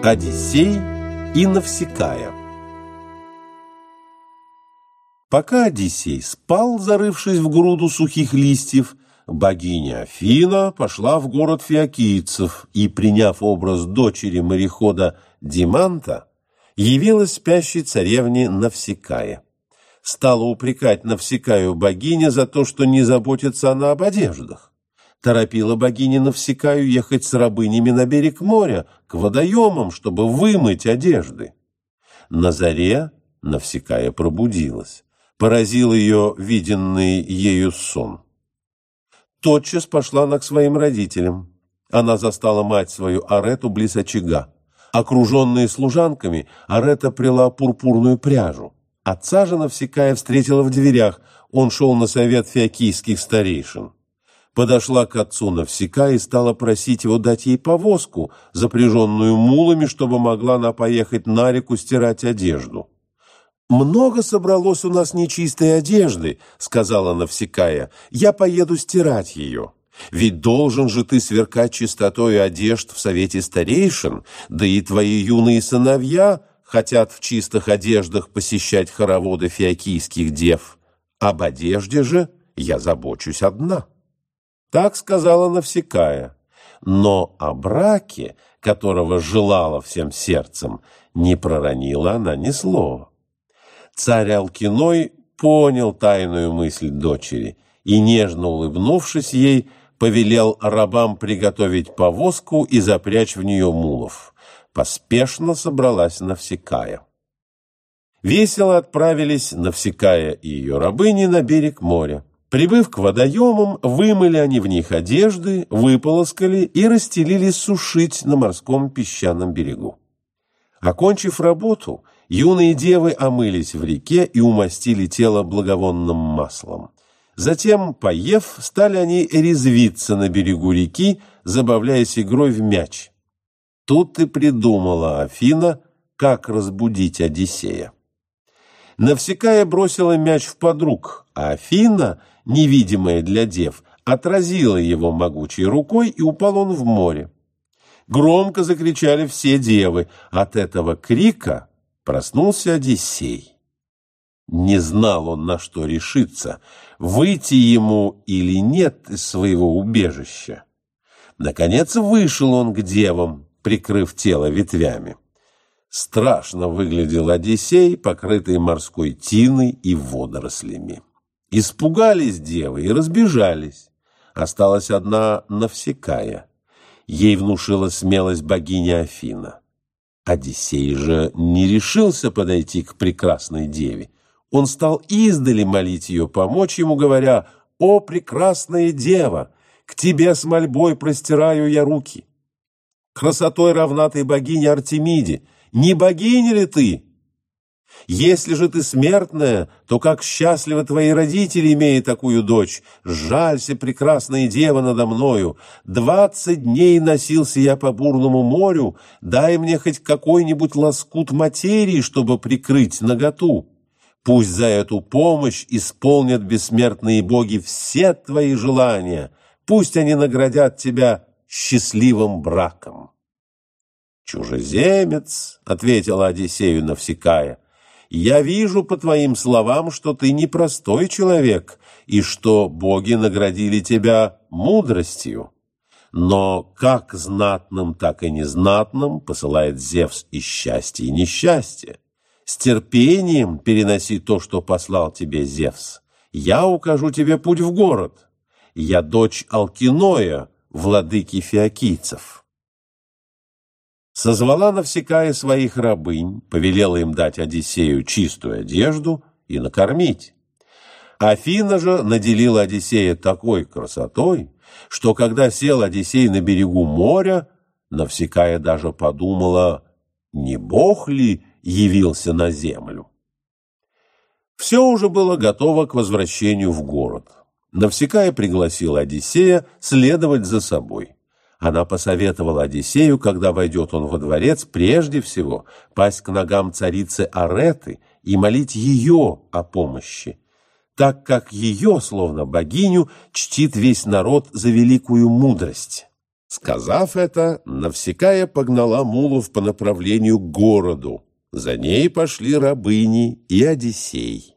Одиссей и Навсекая. Пока Одиссей спал, зарывшись в груду сухих листьев, богиня Афина пошла в город фиокийцев и, приняв образ дочери морехода Диманта, явилась спящей царевне Навсекае. Стала упрекать Навсекаю богиня за то, что не заботится она об одеждах. Торопила богиня Навсекаю ехать с рабынями на берег моря, к водоемам, чтобы вымыть одежды. На заре Навсекая пробудилась. Поразил ее виденный ею сон. Тотчас пошла она к своим родителям. Она застала мать свою Арету близ очага. Окруженная служанками, Арета пряла пурпурную пряжу. Отца же Навсекая встретила в дверях, он шел на совет фиокийских старейшин. Подошла к отцу Навсекая и стала просить его дать ей повозку, запряженную мулами, чтобы могла она поехать на реку стирать одежду. «Много собралось у нас нечистой одежды, — сказала Навсекая, — я поеду стирать ее. Ведь должен же ты сверкать чистотой одежд в совете старейшин, да и твои юные сыновья хотят в чистых одеждах посещать хороводы фиокийских дев. Об одежде же я забочусь одна». Так сказала Навсекая, но о браке, которого желала всем сердцем, не проронила она ни слова. Царь Алкиной понял тайную мысль дочери и, нежно улыбнувшись ей, повелел рабам приготовить повозку и запрячь в нее мулов. Поспешно собралась Навсекая. Весело отправились Навсекая и ее рабыни на берег моря. Прибыв к водоемам, вымыли они в них одежды, выполоскали и расстелили сушить на морском песчаном берегу. Окончив работу, юные девы омылись в реке и умастили тело благовонным маслом. Затем, поев, стали они резвиться на берегу реки, забавляясь игрой в мяч. Тут и придумала Афина, как разбудить Одиссея. Навсекая бросила мяч в подруг, а Афина, невидимая для дев, отразила его могучей рукой, и упал он в море. Громко закричали все девы. От этого крика проснулся Одиссей. Не знал он, на что решиться, выйти ему или нет из своего убежища. Наконец вышел он к девам, прикрыв тело ветвями. Страшно выглядел Одиссей, покрытый морской тиной и водорослями. Испугались девы и разбежались. Осталась одна Навсекая. Ей внушила смелость богиня Афина. Одиссей же не решился подойти к прекрасной деве. Он стал издали молить ее помочь ему, говоря: «О, прекрасная дева, к тебе с мольбой простираю я руки. Красотой равна ты богине Артемиде. Не богиня ли ты? Если же ты смертная, то как счастливы твои родители, имея такую дочь. Жалься, прекрасная дева, надо мною. 20 дней носился я по бурному морю. Дай мне хоть какой-нибудь лоскут материи, чтобы прикрыть наготу. Пусть за эту помощь исполнят бессмертные боги все твои желания. Пусть они наградят тебя счастливым браком». «Чужеземец, — ответила Одиссею Навсекая, — я вижу по твоим словам, что ты непростой человек и что боги наградили тебя мудростью. Но как знатным, так и незнатным посылает Зевс и счастье, и несчастье. С терпением переноси то, что послал тебе Зевс. Я укажу тебе путь в город. Я дочь Алкиноя, владыки фиокийцев». Созвала Навсекая своих рабынь, повелела им дать Одиссею чистую одежду и накормить. Афина же наделила Одиссея такой красотой, что когда сел Одиссей на берегу моря, Навсекая даже подумала, не бог ли явился на землю. Все уже было готово к возвращению в город. Навсекая пригласила Одиссея следовать за собой. Она посоветовала Одиссею, когда войдет он во дворец, прежде всего пасть к ногам царицы Ареты и молить ее о помощи, так как ее, словно богиню, чтит весь народ за великую мудрость. Сказав это, Навсекая погнала мулов по направлению к городу. За ней пошли рабыни и Одиссей.